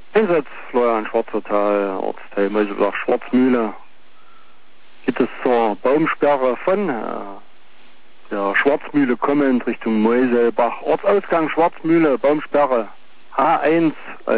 Einsatz Florian Schwarzer Ortsteil Meuselbach Schwarzmühle. Geht es zur Baumsperre von der Schwarzmühle kommend Richtung Meuselbach. Ortsausgang Schwarzmühle, Baumsperre H1.